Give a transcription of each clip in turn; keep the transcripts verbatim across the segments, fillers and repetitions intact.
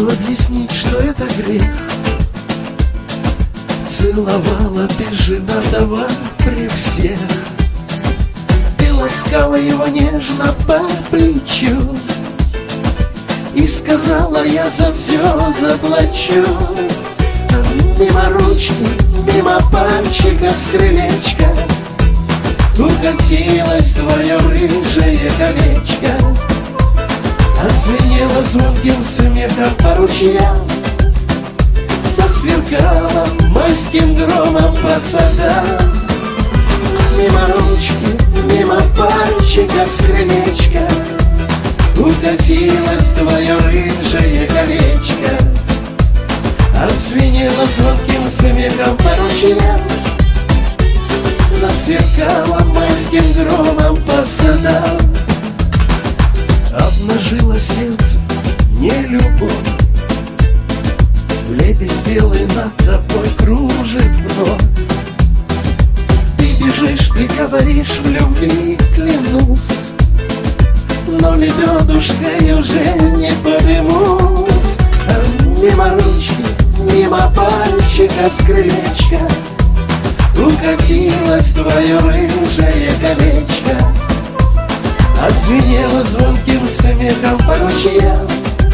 сердцу объяснить, что это грех. Целовала ты женатого при всех. Ты ласкала его нежно по плечу и сказала: я за все заплачу. Мимо ручки, мимо пальчика с крылечка укатилось твое рыжее колечко. Отзвенело звонким смехом по ручьям, засверкало майским громом по садам. Мимо ручки, мимо пальчика с крылечка укатилось твое рыжее колечко. Отзвенело звонким смехом по ручьям, засверкало майским громом по садам. Обнажило сердце не любовь, лебедь белый над тобой кружит вновь. Ты бежишь и говоришь: в любви клянусь, но лебедушкой уже не подымусь. Мимо ручки, мимо пальчика с крылечка укатилось твое рыжее колечко. Отзвенело звонким смехом по ручьям,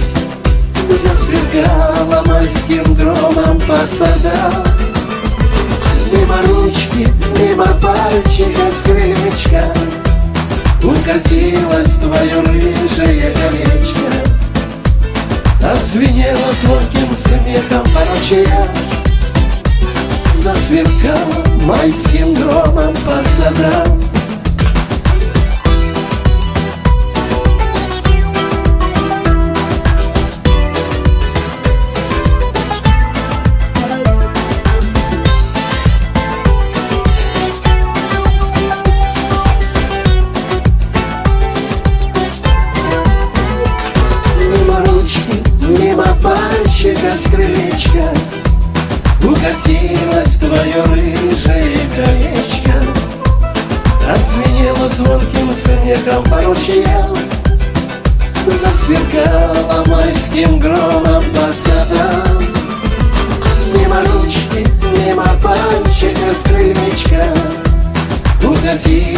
засверкало майским громом по садам. Мимо ручки, мимо пальчика с крылечка укатилось твое рыжее колечко. Отзвенело звонким смехом по ручьям, засверкало майским громом по садам. Пальчика с крылечка укатилось твое рыжее колечко. Отзвенело звонким смехом по ручьям, засверкало майским громом по садам. Мимо ручки, мимо пальчика с крылечка укатилось